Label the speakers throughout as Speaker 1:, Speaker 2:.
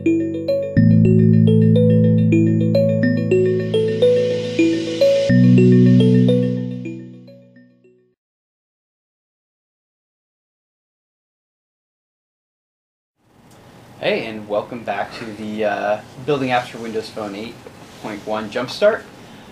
Speaker 1: Hey, and welcome back to the Building Apps for Windows Phone 8.1 Jumpstart.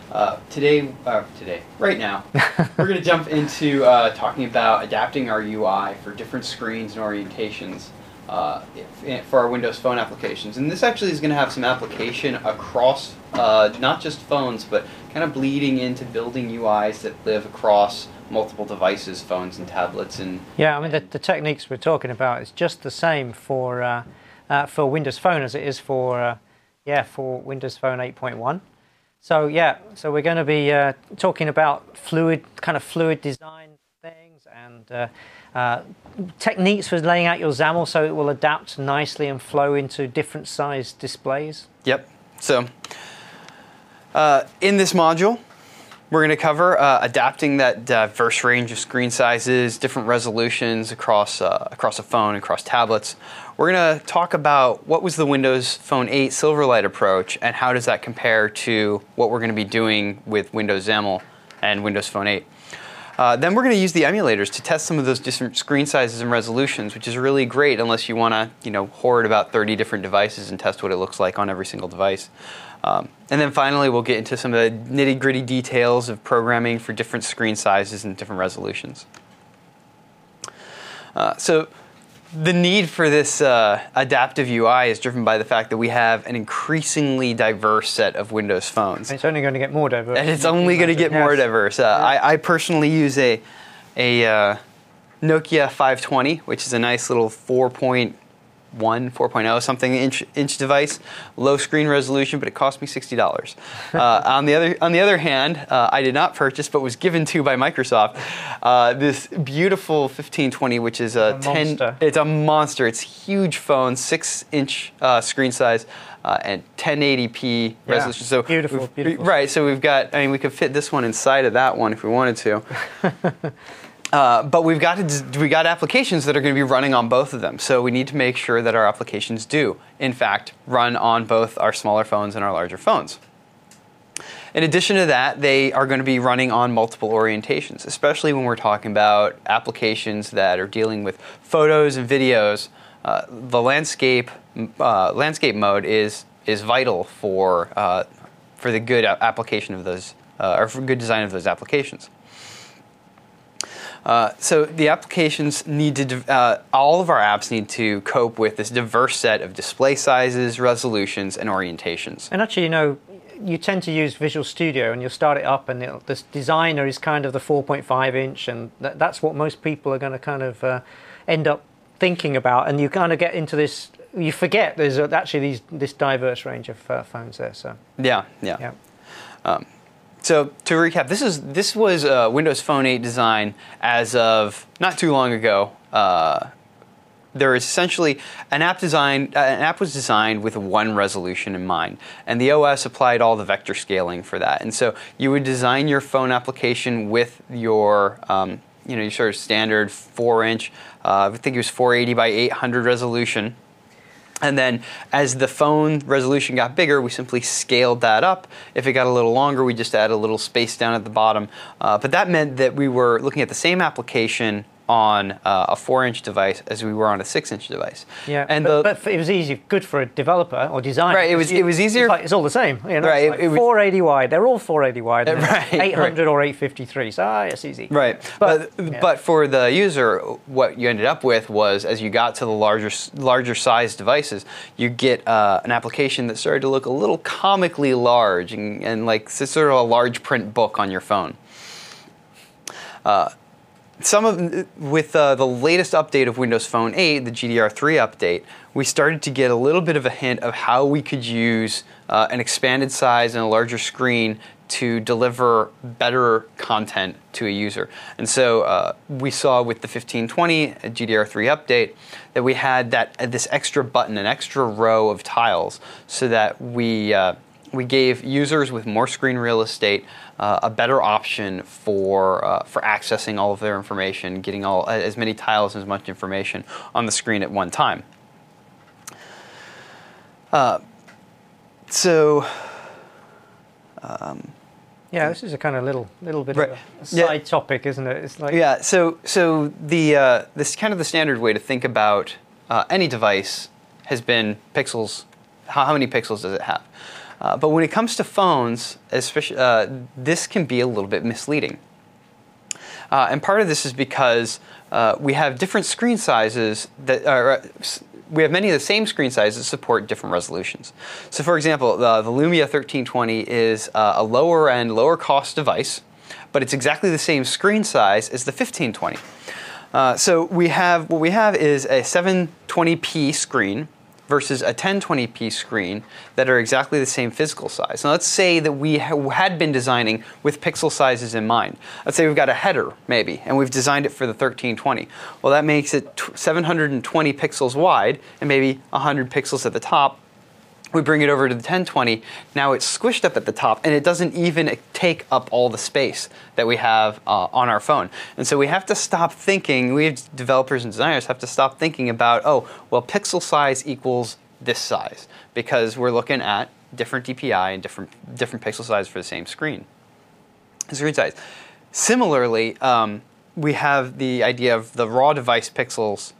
Speaker 1: Right now, we're going to jump into talking about adapting our UI for different screens and orientations for our Windows Phone applications. And this actually is going to have some application across not just phones, but kind of bleeding into building UIs that live across multiple devices, phones and tablets. And
Speaker 2: yeah, I mean the techniques we're talking about is just the same for Windows Phone as it is for Windows Phone 8.1. So we're going to be talking about fluid design things and techniques for laying out your XAML so it will adapt nicely and flow into different size displays.
Speaker 1: Yep. So in this module, we're going to cover adapting that diverse range of screen sizes, different resolutions across a phone, across tablets. We're going to talk about what was the Windows Phone 8 Silverlight approach and how does that compare to what we're going to be doing with Windows XAML and Windows Phone 8. Then we're going to use the emulators to test some of those different screen sizes and resolutions, which is really great unless you want to, hoard about 30 different devices and test what it looks like on every single device. And then finally, we'll get into some of the nitty-gritty details of programming for different screen sizes and different resolutions. So the need for this adaptive UI is driven by the fact that we have an increasingly diverse set of Windows phones.
Speaker 2: And it's only going to get more diverse.
Speaker 1: And it's only going to get more diverse. I personally use a Nokia 520, which is a nice little 4.0 something inch device, low screen resolution, but it cost me $60. On the other hand, I did not purchase, but was given to by Microsoft, this beautiful 1520, which is
Speaker 2: monster.
Speaker 1: It's a monster. It's a huge phone, 6-inch screen size. And 1080p resolution. So
Speaker 2: beautiful.
Speaker 1: Right. So we've got. we could fit this one inside of that one if we wanted to. But we got applications that are going to be running on both of them. So we need to make sure that our applications do, in fact, run on both our smaller phones and our larger phones. In addition to that, they are going to be running on multiple orientations, especially when we're talking about applications that are dealing with photos and videos. The landscape mode is vital for the good application of those, or for good design of those applications. So the applications need to, all of our apps need to cope with this diverse set of display sizes, resolutions, and orientations.
Speaker 2: And actually, you tend to use Visual Studio, and you'll start it up, and this designer is kind of the 4.5 inch, and that's what most people are going to kind of end up thinking about. And you kind of get into this, you forget there's actually this diverse range of phones there. So
Speaker 1: yeah. So to recap, this was Windows Phone 8 design as of not too long ago. There is essentially an app was designed with one resolution in mind, and the OS applied all the vector scaling for that. And so you would design your phone application with your your sort of standard 4-inch, I think it was 480 by 800 resolution. And then as the phone resolution got bigger, we simply scaled that up. If it got a little longer, we just add a little space down at the bottom. But that meant that we were looking at the same application on a 4-inch device as we were on a 6-inch device.
Speaker 2: Yeah, and but it was good for a developer or designer.
Speaker 1: Right, it was easier.
Speaker 2: It's all the same.
Speaker 1: Right,
Speaker 2: it was 480 wide. They're all 480 wide.
Speaker 1: Right,
Speaker 2: 800 or 853. So it's easy.
Speaker 1: Right, but for the user, what you ended up with was, as you got to the larger size devices, you get an application that started to look a little comically large and like sort of a large print book on your phone. With the latest update of Windows Phone 8, the GDR3 update, we started to get a little bit of a hint of how we could use an expanded size and a larger screen to deliver better content to a user. And so we saw with the 1520 GDR3 update that we had this extra button, an extra row of tiles, so that we gave users with more screen real estate a better option for accessing all of their information, getting as many tiles and as much information on the screen at one time. So.
Speaker 2: Yeah, this is a kind of little bit
Speaker 1: Right.
Speaker 2: of a side topic, isn't it? It's like
Speaker 1: Yeah, so the this kind of the standard way to think about any device has been pixels. How many pixels does it have? But when it comes to phones, especially, this can be a little bit misleading. And part of this is because we have different screen sizes that are. We have many of the same screen sizes support different resolutions. So, for example, the Lumia 1320 is a lower end, lower cost device, but it's exactly the same screen size as the 1520. So what we have is a 720p screen versus a 1020p screen that are exactly the same physical size. Now let's say that we had been designing with pixel sizes in mind. Let's say we've got a header, maybe, and we've designed it for the 1320. Well, that makes it 720 pixels wide and maybe 100 pixels at the top. We bring it over to the 1020, now it's squished up at the top, and it doesn't even take up all the space that we have on our phone. And so we have to stop thinking, we have developers and designers have to stop thinking about, oh, well, pixel size equals this size, because we're looking at different DPI and different pixel size for the same screen size. Similarly, we have the idea of the raw device pixels.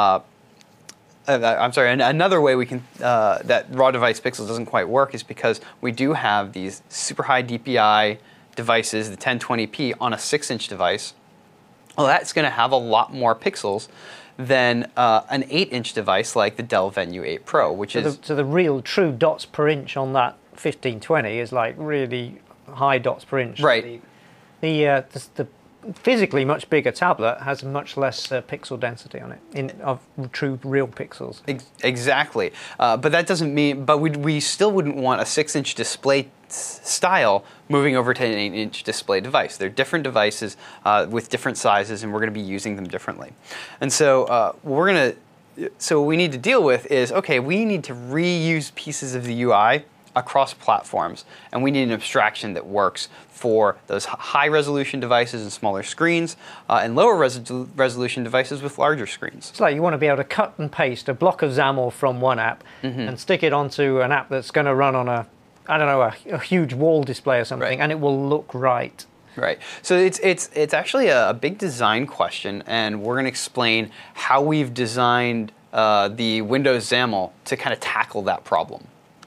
Speaker 1: I'm sorry, another way we can that raw device pixels doesn't quite work is because we do have these super high DPI devices, the 1020p on a 6-inch device. Well, that's going to have a lot more pixels than an 8-inch device like the Dell Venue 8 Pro, which is...
Speaker 2: So the real true dots per inch on that 1520 is like really high dots per inch.
Speaker 1: Right.
Speaker 2: The physically much bigger tablet has much less pixel density on it of true real pixels.
Speaker 1: Exactly, but that doesn't mean. But we still wouldn't want a 6-inch display style moving over to an 8-inch display device. They're different devices with different sizes, and we're going to be using them differently. And so So what we need to deal with is, okay, we need to reuse pieces of the UI across platforms, and we need an abstraction that works for those high-resolution devices and smaller screens, and lower resolution devices with larger screens.
Speaker 2: It's like you want to be able to cut and paste a block of XAML from one app and stick it onto an app that's going to run on a huge wall display or something, and it will look right.
Speaker 1: Right. So it's actually a big design question, and we're going to explain how we've designed the Windows XAML to kind of tackle that problem.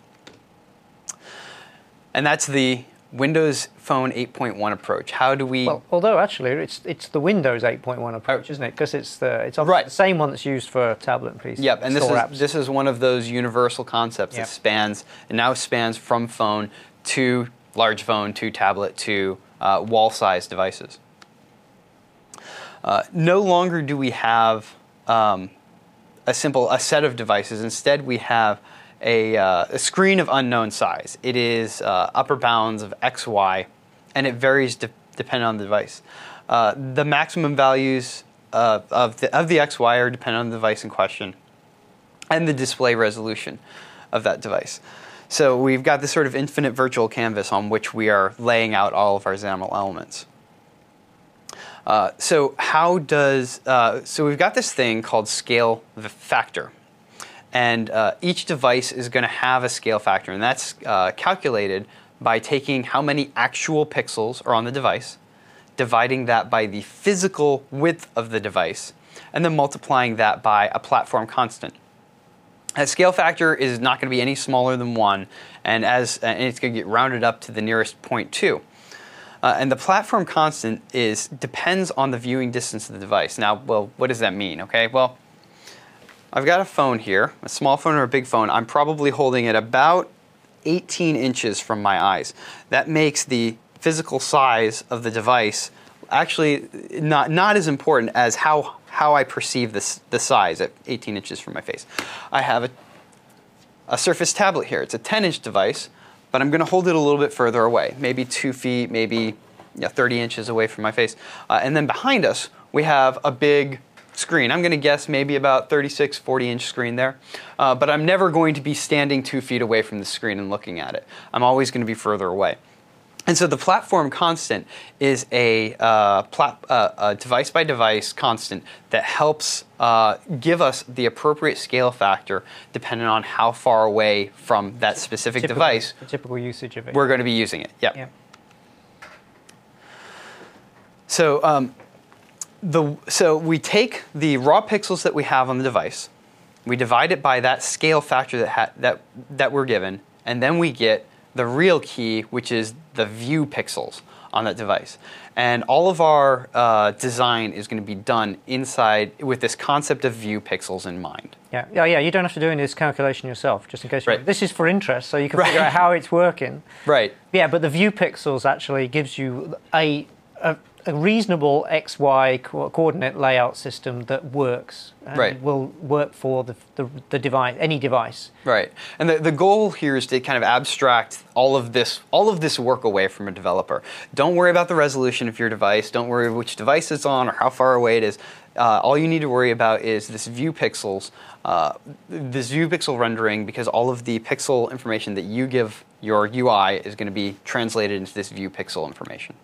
Speaker 1: And that's the Windows Phone 8.1 approach. How do we...
Speaker 2: Well, although actually it's the Windows 8.1 approach, isn't it? Because it's the same one that's used for tablet and PC.
Speaker 1: Yep, and this is one of those universal concepts that now spans from phone to large phone to tablet to wall-sized devices. No longer do we have a set of devices. Instead, we have a screen of unknown size. It is upper bounds of X, Y, and it varies depending on the device. The maximum values of the X, Y are dependent on the device in question, and the display resolution of that device. So we've got this sort of infinite virtual canvas on which we are laying out all of our XAML elements. So we've got this thing called scale factor. And each device is going to have a scale factor, and that's calculated by taking how many actual pixels are on the device, dividing that by the physical width of the device, and then multiplying that by a platform constant. That scale factor is not going to be any smaller than 1, and it's going to get rounded up to the nearest 0.2. And the platform constant depends on the viewing distance of the device. Now, well, what does that mean? Okay, well, I've got a phone here, a small phone or a big phone. I'm probably holding it about 18 inches from my eyes. That makes the physical size of the device actually not as important as how I perceive the size at 18 inches from my face. I have a Surface tablet here. It's a 10-inch device, but I'm going to hold it a little bit further away, maybe 2 feet, maybe 30 inches away from my face. And then behind us, we have a big screen. I'm going to guess maybe about 36, 40-inch screen there. But I'm never going to be standing 2 feet away from the screen and looking at it. I'm always going to be further away. And so the platform constant is a device-by-device constant that helps give us the appropriate scale factor depending on how far away from that specific device
Speaker 2: the typical usage of it.
Speaker 1: we're going to be using it. Yep.
Speaker 2: Yeah.
Speaker 1: So so we take the raw pixels that we have on the device, we divide it by that scale factor that we're given, and then we get the real key, which is the view pixels on that device. And all of our design is going to be done inside with this concept of view pixels in mind.
Speaker 2: Yeah. You don't have to do any of this calculation yourself, just in case.
Speaker 1: Right.
Speaker 2: This is for interest, so you can figure out how it's working.
Speaker 1: Right.
Speaker 2: Yeah, but the view pixels actually gives you a reasonable XY coordinate layout system that works and
Speaker 1: Right.
Speaker 2: will work for the device, any device.
Speaker 1: Right. And the goal here is to kind of abstract all of this work away from a developer. Don't worry about the resolution of your device. Don't worry which device it's on or how far away it is. All you need to worry about is this view pixels, this view pixel rendering, because all of the pixel information that you give your UI is going to be translated into this view pixel information.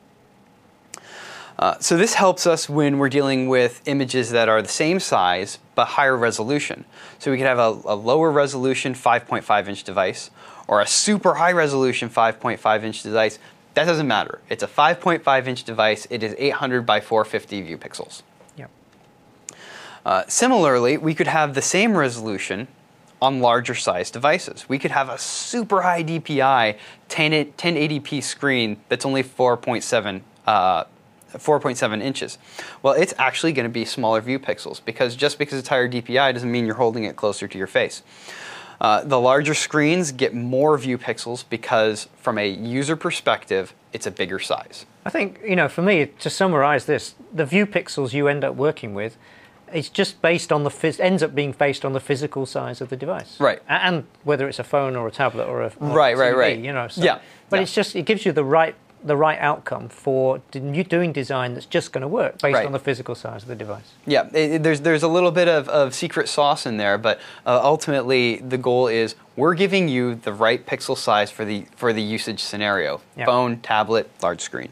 Speaker 1: So this helps us when we're dealing with images that are the same size but higher resolution. So we could have a lower resolution 5.5-inch device or a super high resolution 5.5-inch device. That doesn't matter. It's a 5.5-inch device. It is 800 by 450 view pixels.
Speaker 2: Yep.
Speaker 1: Similarly, we could have the same resolution on larger sized devices. We could have a super high DPI 1080p screen that's only 4.7 inches. Well, it's actually going to be smaller view pixels because just because it's higher DPI doesn't mean you're holding it closer to your face. The larger screens get more view pixels because from a user perspective, it's a bigger size.
Speaker 2: I think, for me, to summarize this, the view pixels you end up working with, it's just based on ends up being based on the physical size of the device.
Speaker 1: Right.
Speaker 2: And whether it's a phone or a tablet or a
Speaker 1: Right.
Speaker 2: TV, So,
Speaker 1: yeah.
Speaker 2: But it gives you the right outcome for doing design that's just going to work based on the physical size of the device.
Speaker 1: Yeah, there's a little bit of secret sauce in there, but ultimately the goal is we're giving you the right pixel size for the usage scenario: phone, tablet, large screen.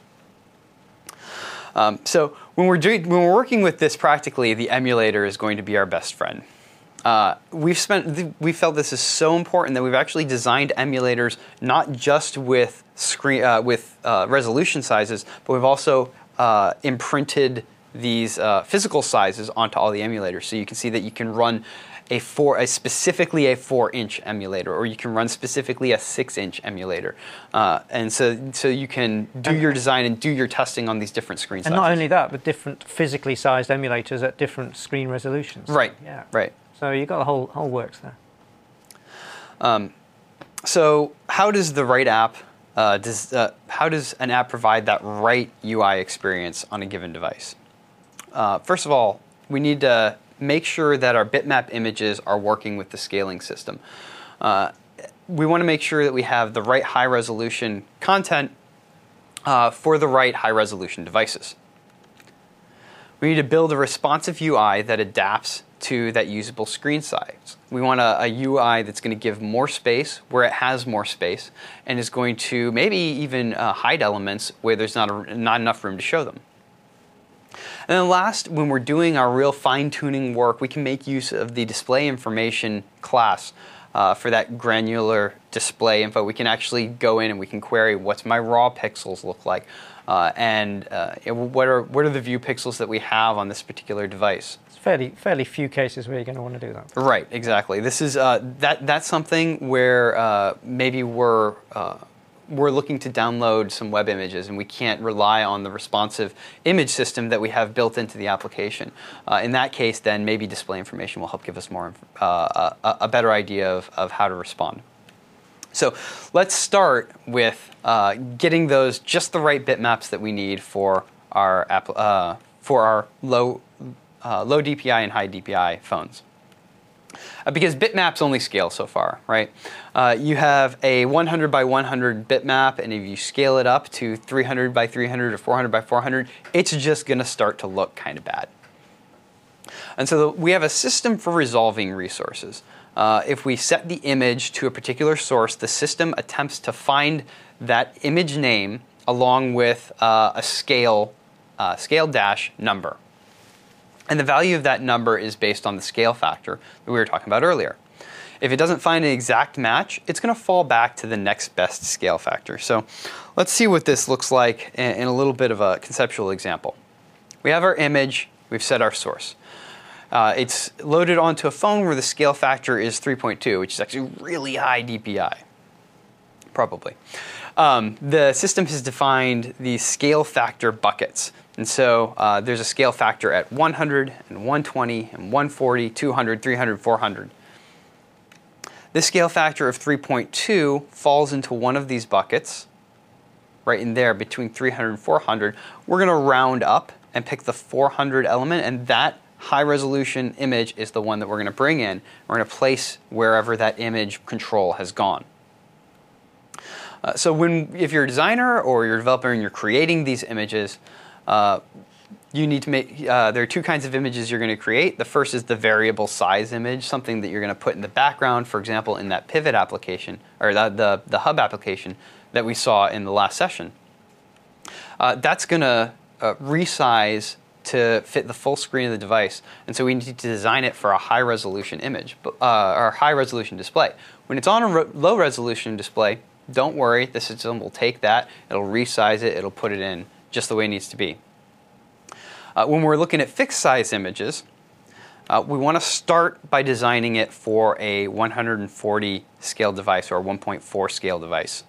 Speaker 1: So when we're working with this practically, the emulator is going to be our best friend. We felt this is so important that we've actually designed emulators not just with resolution sizes, but we've also imprinted these physical sizes onto all the emulators. So you can see that you can run specifically a 4-inch emulator, or you can run specifically a 6-inch emulator, and so you can do your design and do your testing on these different screen sizes.
Speaker 2: And not only that, but different physically sized emulators at different screen resolutions.
Speaker 1: Right.
Speaker 2: Yeah.
Speaker 1: Right.
Speaker 2: So you've got the whole works there.
Speaker 1: So how does the right app? How does an app provide that right UI experience on a given device? First of all, we need to make sure that our bitmap images are working with the scaling system. We want to make sure that we have the right high resolution content for the right high resolution devices. We need to build a responsive UI that adapts to that usable screen size. We want a UI that's going to give more space where it has more space, and is going to maybe even hide elements where there's not enough room to show them. And then last, when we're doing our real fine-tuning work, we can make use of the display information class for that granular display info. We can actually go in and we can query what's my raw pixels look like, and what are the view pixels that we have on this particular device.
Speaker 2: Fairly few cases where you're going to want to do that.
Speaker 1: Right, exactly. This is that's something where maybe we're looking to download some web images and we can't rely on the responsive image system that we have built into the application. In that case, then maybe display information will help give us more a better idea of how to respond. So let's start with getting those just the right bitmaps that we need for our low DPI and high DPI phones. Because bitmaps only scale so far, right? You have a 100 by 100 bitmap, and if you scale it up to 300 by 300 or 400 by 400, it's just going to start to look kind of bad. And so we have a system for resolving resources. If we set the image to a particular source, the system attempts to find that image name along with a scale dash number. And the value of that number is based on the scale factor that we were talking about earlier. If it doesn't find an exact match, it's going to fall back to the next best scale factor. So let's see what this looks like in a little bit of a conceptual example. We have our image, we've set our source. It's loaded onto a phone where the scale factor is 3.2, which is actually really high DPI, probably. The system has defined these scale factor buckets. And so there's a scale factor at 100 and 120 and 140, 200, 300, 400. This scale factor of 3.2 falls into one of these buckets, right in there between 300 and 400. We're going to round up and pick the 400 element, and that high resolution image is the one that we're going to bring in. We're going to place wherever that image control has gone. So if you're a designer or you're a developer and you're creating these images, you need to make, there are two kinds of images you're going to create. The first is the variable size image, something that you're going to put in the background, for example, in that pivot application, or the hub application that we saw in the last session. That's going to resize to fit the full screen of the device, and so we need to design it for a high resolution image, or high resolution display. When it's on a low resolution display, don't worry, the system will take that, it'll resize it, it'll put it in just the way it needs to be. When we're looking at fixed size images, we want to start by designing it for a 140 scale device or a 1.4 scale device.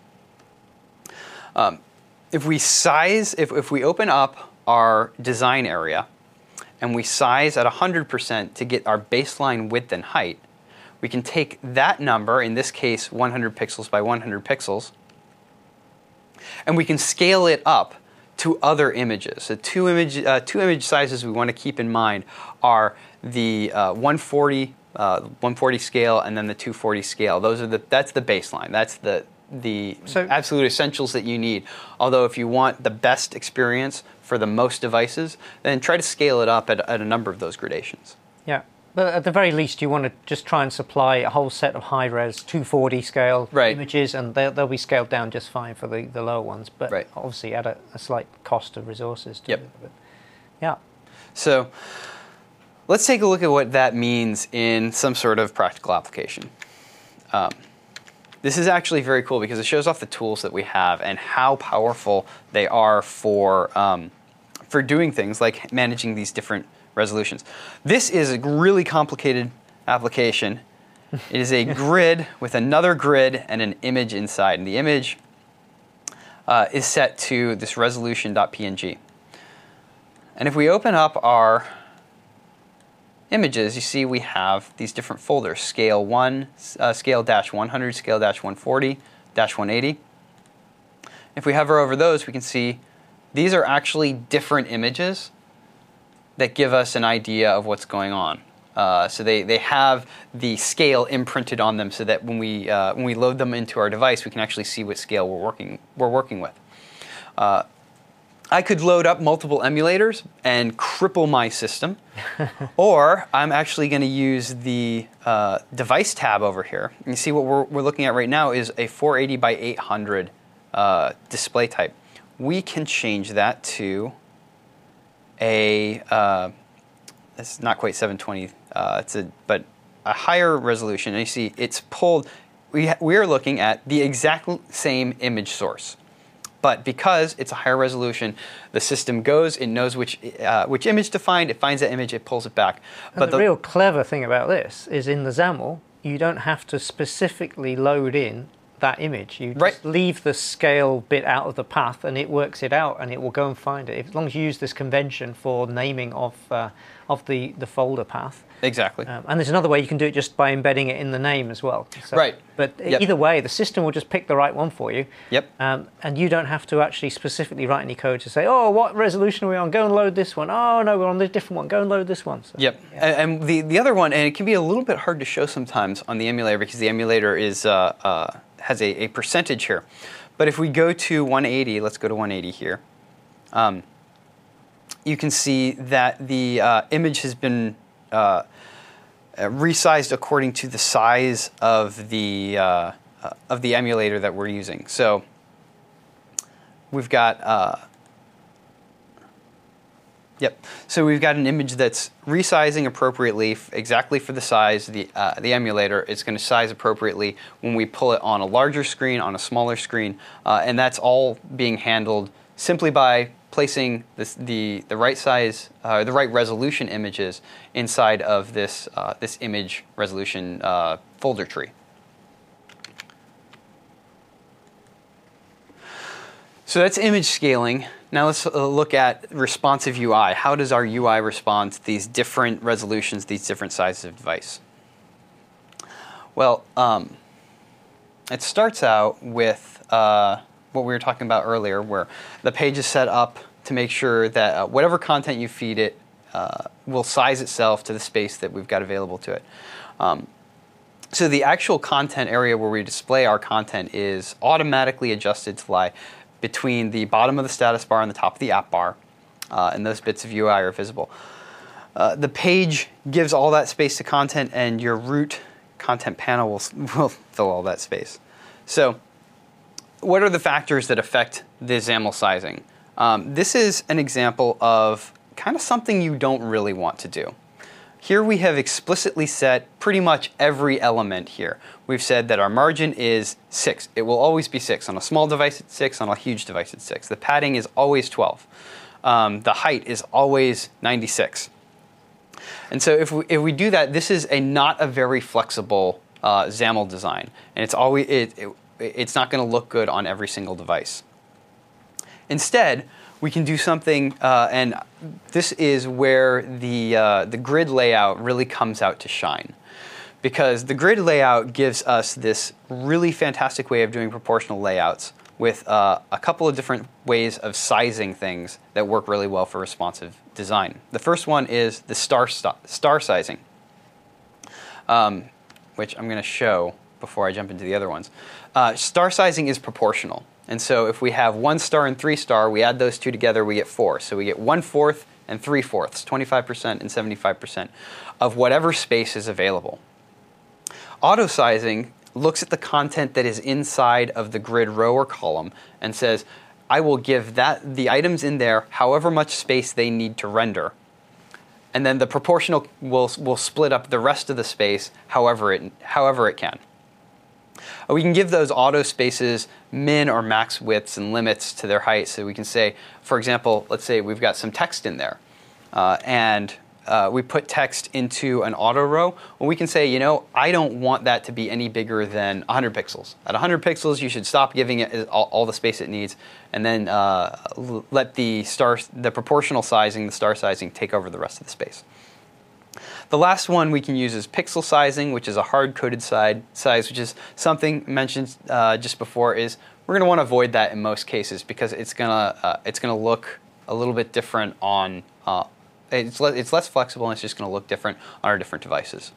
Speaker 1: If we open up our design area and we size at 100% to get our baseline width and height, we can take that number, in this case 100 pixels by 100 pixels, and we can scale it up to other images. So two image sizes we want to keep in mind are the 140 scale and then the 240 scale. That's the baseline. That's the absolute essentials that you need. Although if you want the best experience for the most devices, then try to scale it up at a number of those gradations.
Speaker 2: Yeah. But at the very least, you want to just try and supply a whole set of high-res 240 scale images, and they'll be scaled down just fine for the lower ones, but obviously at a slight cost of resources. Yeah.
Speaker 1: So let's take a look at what that means in some sort of practical application. This is actually very cool because it shows off the tools that we have and how powerful they are for doing things like managing these different resolutions. This is a really complicated application. It is a grid with another grid and an image inside. And the image is set to this resolution.png. And if we open up our images, you see we have these different folders: scale 1, scale -100, scale -140, -180. If we hover over those, we can see these are actually different images that give us an idea of what's going on. So they have the scale imprinted on them so that when we load them into our device, we can actually see what scale we're working with. I could load up multiple emulators and cripple my system, or I'm actually going to use the device tab over here. And you see what we're looking at right now is a 480 by 800 display type. We can change that to it's not quite 720. But a higher resolution. And you see, it's pulled. We are looking at the exact same image source, but because it's a higher resolution, the system goes. It knows which image to find. It finds that image. It pulls it back.
Speaker 2: But the real clever thing about this is in the XAML, you don't have to specifically load in that image. You just leave the scale bit out of the path, and it works it out, and it will go and find it. As long as you use this convention for naming of the folder path.
Speaker 1: Exactly.
Speaker 2: And there's another way you can do it just by embedding it in the name as well. So, but either way, the system will just pick the right one for you. And you don't have to actually specifically write any code to say, oh, what resolution are we on? Go and load this one. Oh, no, we're on a different one. Go and load this one. So,
Speaker 1: And the other one, and it can be a little bit hard to show sometimes on the emulator because the emulator is has a percentage here. But if we go to 180, let's go to 180 here. You can see that the image has been resized according to the size of the emulator that we're using. So we've got So we've got an image that's resizing appropriately, exactly for the size of the emulator. It's going to size appropriately when we pull it on a larger screen, on a smaller screen, and that's all being handled simply by placing the right size, the right resolution images inside of this this image resolution folder tree. So that's image scaling. Now let's look at responsive UI. How does our UI respond to these different resolutions, these different sizes of device? Well, it starts out with what we were talking about earlier, where the page is set up to make sure that whatever content you feed it will size itself to the space that we've got available to it. So the actual content area where we display our content is automatically adjusted to lie between the bottom of the status bar and the top of the app bar, and those bits of UI are visible. The page gives all that space to content, and your root content panel will fill all that space. So what are the factors that affect the XAML sizing? This is an example of kind of something you don't really want to do. Here we have explicitly set pretty much every element here. We've said that our margin is 6. It will always be 6. On a small device it's 6, on a huge device it's 6. The padding is always 12. The height is always 96. And so if we do that, this is not a very flexible XAML design, and it's not going to look good on every single device. Instead, we can do something, and this is where the grid layout really comes out to shine. Because the grid layout gives us this really fantastic way of doing proportional layouts with a couple of different ways of sizing things that work really well for responsive design. The first one is the star sizing, which I'm going to show before I jump into the other ones. Star sizing is proportional. And so if we have 1 star and 3 star, we add those two together, we get 4. So we get 1/4 and 3/4, 25% and 75% of whatever space is available. Auto sizing looks at the content that is inside of the grid row or column and says, I will give the items in there however much space they need to render. And then the proportional will split up the rest of the space however it can. We can give those auto spaces min or max widths and limits to their height. So we can say, for example, let's say we've got some text in there, and we put text into an auto row. Well, we can say, I don't want that to be any bigger than 100 pixels. At 100 pixels, you should stop giving it all the space it needs, and then let the proportional sizing, the star sizing, take over the rest of the space. The last one we can use is pixel sizing, which is a hard-coded size, which is something mentioned just before. Is we're going to want to avoid that in most cases because it's gonna look a little bit different on. It's less flexible and it's just going to look different on our different devices.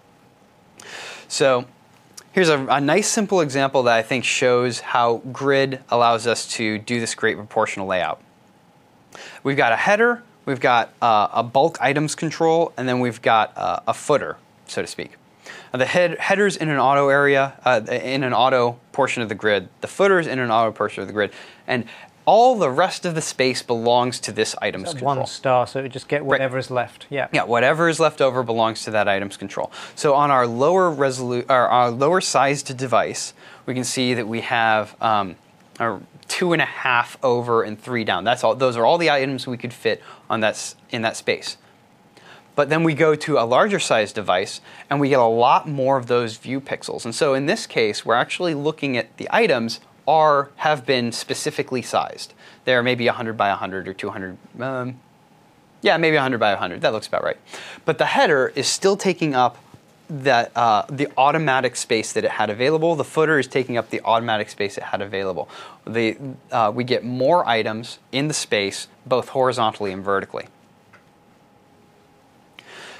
Speaker 1: So here's a nice simple example that I think shows how grid allows us to do this great proportional layout. We've got a header. We've got a bulk items control, and then we've got a footer, so to speak. The header's in an auto area, in an auto portion of the grid. The footer's in an auto portion of the grid, and all the rest of the space belongs to this items control.
Speaker 2: 1 star, so we just get whatever is left. Yeah.
Speaker 1: Yeah, whatever is left over belongs to that items control. So on our lower sized device, we can see that we have our 2.5 over and 3 down. That's all. Those are all the items we could fit on in that space. But then we go to a larger size device, and we get a lot more of those view pixels. And so in this case, we're actually looking at the items have been specifically sized. They're maybe 100 by 100 or 200. Yeah, maybe 100 by 100. That looks about right. But the header is still taking up the automatic space that it had available. The footer is taking up the automatic space it had available. We get more items in the space, both horizontally and vertically.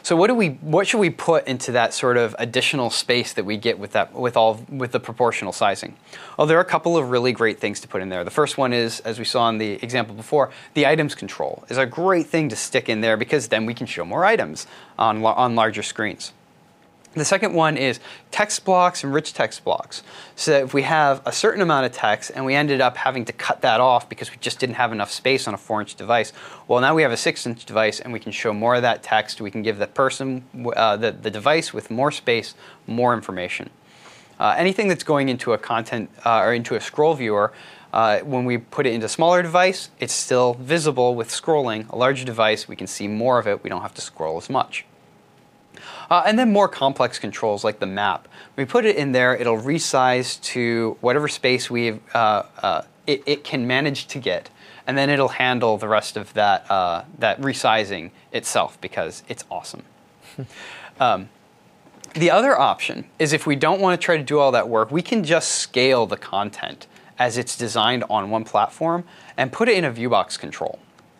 Speaker 1: So what should we put into that sort of additional space that we get with the proportional sizing? Well, there are a couple of really great things to put in there. The first one is, as we saw in the example before, the items control is a great thing to stick in there because then we can show more items on larger screens. The second one is text blocks and rich text blocks. So that if we have a certain amount of text and we ended up having to cut that off because we just didn't have enough space on a 4-inch device, well, now we have a 6-inch device and we can show more of that text. We can give the person, the device with more space, more information. Anything that's going into a content or into a scroll viewer, when we put it into a smaller device, it's still visible with scrolling. A larger device, we can see more of it. We don't have to scroll as much. And then more complex controls like the map. When we put it in there, it'll resize to whatever space it can manage to get, and then it'll handle the rest of that resizing itself because it's awesome. The other option is if we don't want to try to do all that work, we can just scale the content as it's designed on one platform and put it in a viewbox control.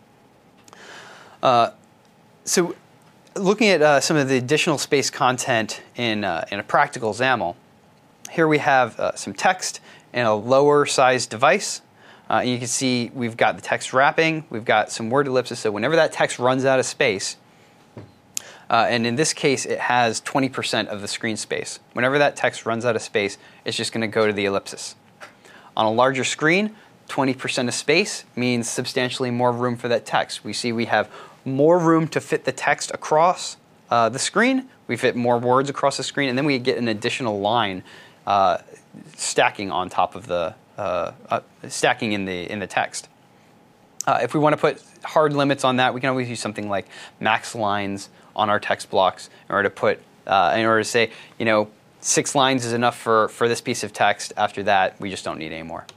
Speaker 1: So looking at some of the additional space content in a practical XAML, here we have some text in a lower sized device. And you can see we've got the text wrapping, we've got some word ellipses, so whenever that text runs out of space, and in this case it has 20% of the screen space. Whenever that text runs out of space, it's just going to go to the ellipsis. On a larger screen, 20% of space means substantially more room for that text. We see we have more room to fit the text across the screen, we fit more words across the screen, and then we get an additional line stacking on top of the stacking in the text. If we want to put hard limits on that, we can always use something like max lines on our text blocks in order to say, 6 lines is enough for this piece of text. After that, we just don't need any more.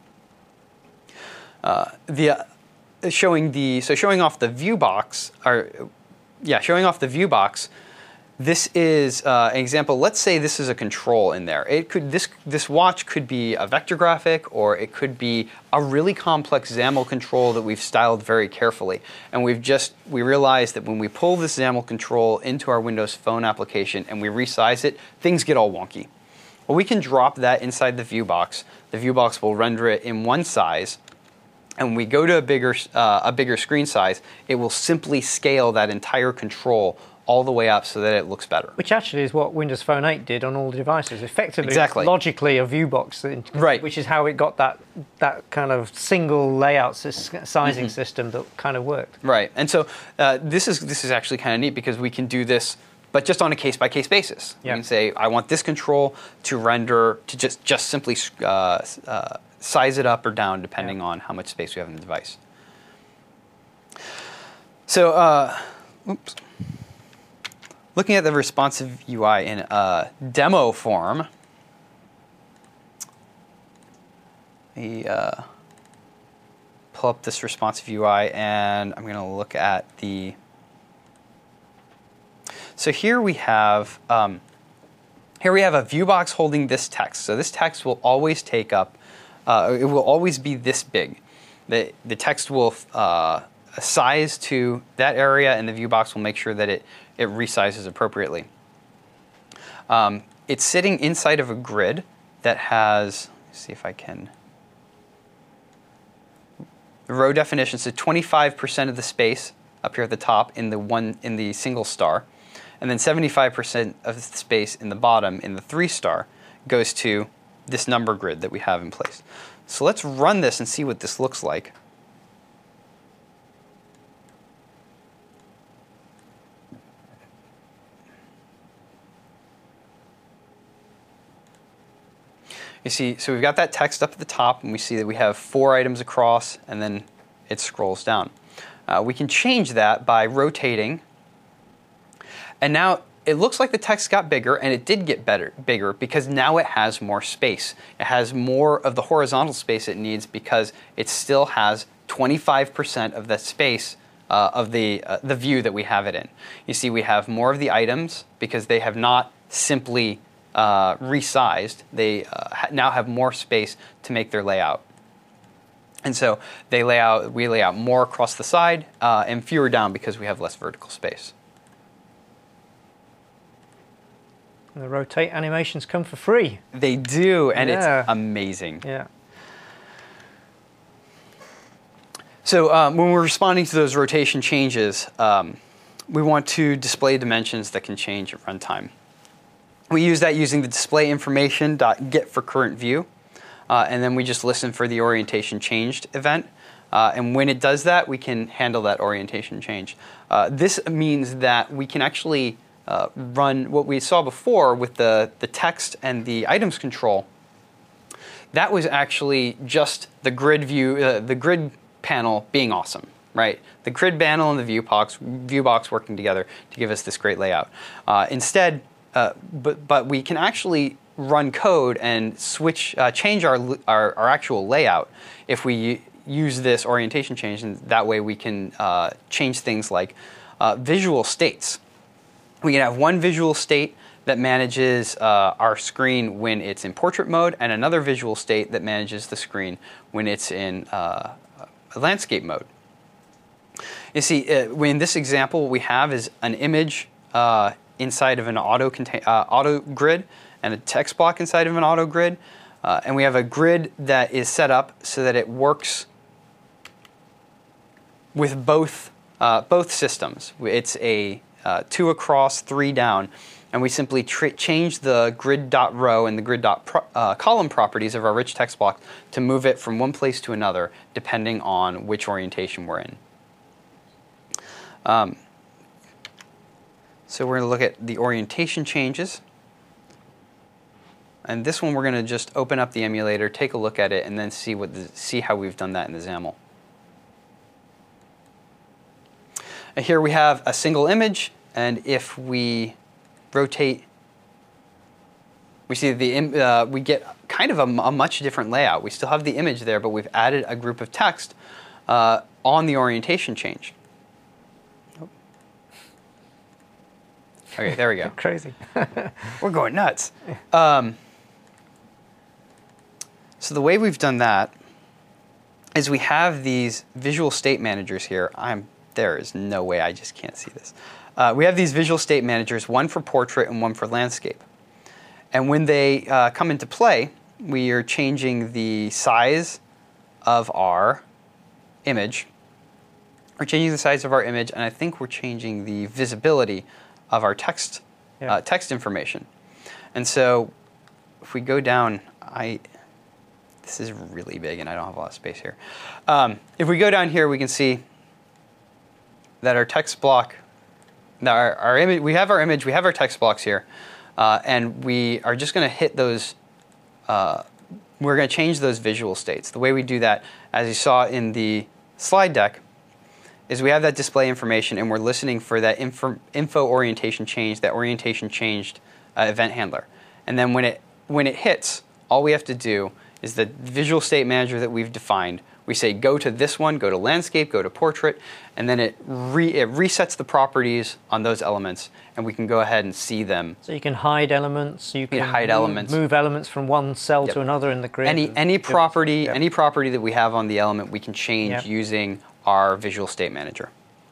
Speaker 1: Showing off the view box, this is an example. Let's say this is a control in there. This watch could be a vector graphic, or it could be a really complex XAML control that we've styled very carefully. And we realized that when we pull this XAML control into our Windows Phone application and we resize it, things get all wonky. Well, we can drop that inside the view box. The view box will render it in one size. And when we go to a bigger screen size, it will simply scale that entire control all the way up so that it looks better. Which
Speaker 2: actually is what Windows Phone 8 did on all the devices. Effectively,
Speaker 1: exactly.
Speaker 2: Logically a view box,
Speaker 1: right.
Speaker 2: Which is how it got that kind of single layout sizing system that kind of worked.
Speaker 1: Right, and so this is actually kind of neat because we can do this, but just on a case-by-case basis. Yeah. We can say, I want this control to render, to just simply size it up or down depending on how much space we have in the device. So, looking at the responsive UI in a demo form, let me pull up this responsive UI and I'm going to look at the... So here we have a view box holding this text. So this text will always take up, it will always be this big. The text will size to that area, and the view box will make sure that it resizes appropriately. It's sitting inside of a grid that has, let's see if I can, row definition, so 25% of the space up here at the top in the single star, and then 75% of the space in the bottom in the 3-star goes to this number grid that we have in place. So let's run this and see what this looks like. You see, so we've got that text up at the top, and we see that we have 4 items across, and then it scrolls down. We can change that by rotating, and now it looks like the text got bigger, and it did get bigger because now it has more space. It has more of the horizontal space it needs because it still has 25% of the space of the view that we have it in. You see, we have more of the items because they have not simply resized. They now have more space to make their layout. And so we lay out more across the side and fewer down because we have less vertical space.
Speaker 2: And the rotate animations come for free.
Speaker 1: They do, and
Speaker 2: Yeah.
Speaker 1: it's amazing.
Speaker 2: Yeah.
Speaker 1: So when we're responding to those rotation changes, we want to display dimensions that can change at runtime. We use that using the display information.get for current view, and then we just listen for the orientation changed event. And when it does that, we can handle that orientation change. This means that we can actually run what we saw before with the text and the items control. That was actually just the grid view, the grid panel being awesome, right? The grid panel and the view box working together to give us this great layout. Instead, but we can actually run code and change our actual layout if we use this orientation change, and that way we can change things like visual states. We can have one visual state that manages our screen when it's in portrait mode, and another visual state that manages the screen when it's in landscape mode. You see, in this example, what we have is an image inside of an auto grid and a text block inside of an auto grid, and we have a grid that is set up so that it works with both systems. It's a 2 across, 3 down, and we simply change the grid.row and the grid.column properties of our rich text block to move it from one place to another, depending on which orientation we're in. So we're going to look at the orientation changes. And this one we're going to just open up the emulator, take a look at it, and then see how we've done that in the XAML. And here we have a single image, and if we rotate, we see we get kind of a much different layout. We still have the image there, but we've added a group of text on the orientation change. Okay, there we go.
Speaker 2: Crazy.
Speaker 1: We're going nuts. So the way we've done that is we have these visual state managers here. There is no way, I just can't see this. We have these visual state managers, one for portrait and one for landscape. And when they come into play, we are changing the size of our image. We're changing the size of our image, and I think we're changing the visibility of our text information. And so if we go down, this is really big and I don't have a lot of space here. If we go down here, we can see that our text block, our image, we have our image, we have our text blocks here, and we are just going to hit those, we're going to change those visual states. The way we do that, as you saw in the slide deck, is we have that display information and we're listening for that info orientation change, that orientation changed event handler. And then when it hits, all we have to do is the visual state manager that we've defined. We say go to this one, go to landscape, go to portrait, and then it resets the properties on those elements, and we can go ahead and see them.
Speaker 2: So you can hide elements. You can
Speaker 1: hide elements.
Speaker 2: Move elements from one cell to another in the grid.
Speaker 1: Any property that we have on the element, we can change using our visual state manager.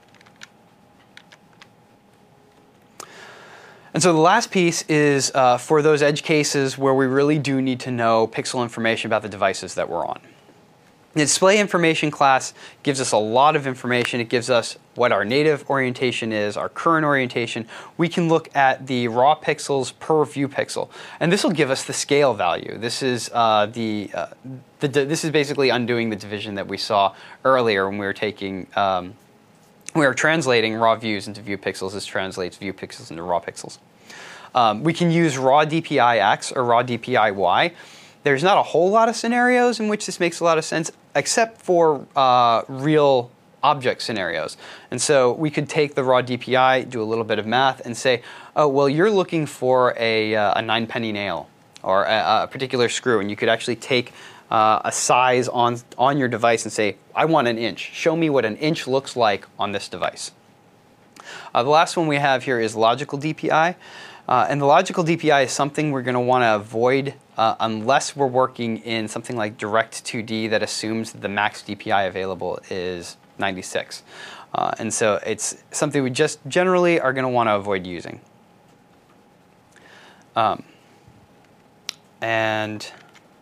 Speaker 1: And so the last piece is for those edge cases where we really do need to know pixel information about the devices that we're on. The display information class gives us a lot of information. It gives us what our native orientation is, our current orientation. We can look at the raw pixels per view pixel, and this will give us the scale value. This is this is basically undoing the division that we saw earlier when we were taking. We are translating raw views into view pixels. This translates view pixels into raw pixels. We can use raw DPI X or raw DPI Y. There's not a whole lot of scenarios in which this makes a lot of sense, except for real object scenarios. And so we could take the raw DPI, do a little bit of math, and say, oh, well, you're looking for a 9-penny nail or a particular screw, and you could actually take a size on your device and say, I want an inch. Show me what an inch looks like on this device. The last one we have here is logical DPI. And the logical DPI is something we're going to want to avoid unless we're working in something like Direct 2D that assumes the max DPI available is 96. And so it's something we just generally are going to want to avoid using. And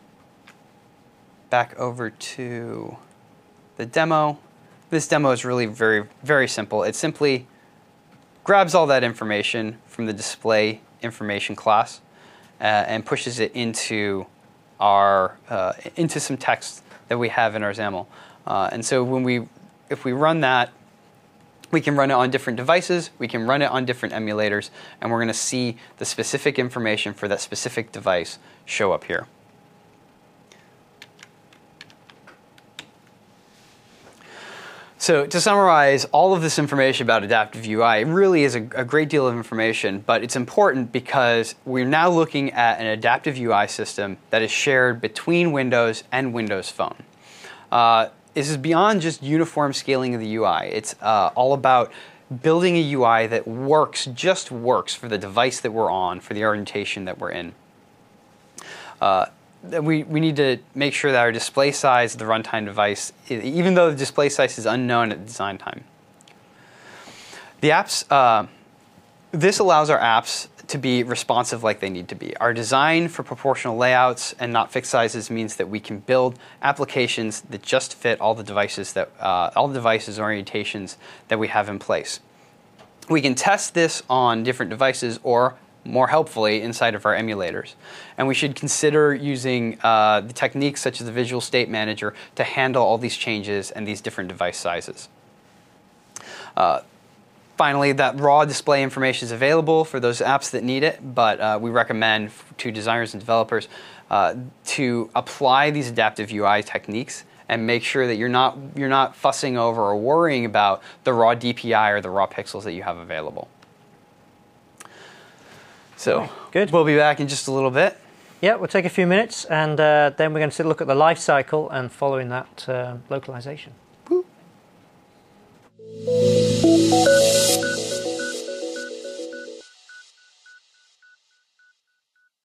Speaker 1: back over to the demo. This demo is really very, very simple. It simply grabs all that information from the display information class and pushes it into our into some text that we have in our XAML. And so if we run that, we can run it on different devices, we can run it on different emulators, and we're going to see the specific information for that specific device show up here. So to summarize, all of this information about adaptive UI really is a great deal of information, but it's important because we're now looking at an adaptive UI system that is shared between Windows and Windows Phone. This is beyond just uniform scaling of the UI. It's all about building a UI that just works for the device that we're on, for the orientation that we're in. We need to make sure that our display size of the runtime device, even though the display size is unknown at design time. The apps, this allows our apps to be responsive like they need to be. Our design for proportional layouts and not fixed sizes means that we can build applications that just fit all the devices orientations that we have in place. We can test this on different devices or, more helpfully, inside of our emulators. And we should consider using the techniques such as the Visual State Manager to handle all these changes and these different device sizes. Finally, that raw display information is available for those apps that need it, but we recommend to designers and developers to apply these adaptive UI techniques and make sure that you're not fussing over or worrying about the raw DPI or the raw pixels that you have available. So
Speaker 2: good.
Speaker 1: We'll be back in just a little bit.
Speaker 2: Yeah, we'll take a few minutes, and then we're going to look at the life cycle and following that localization.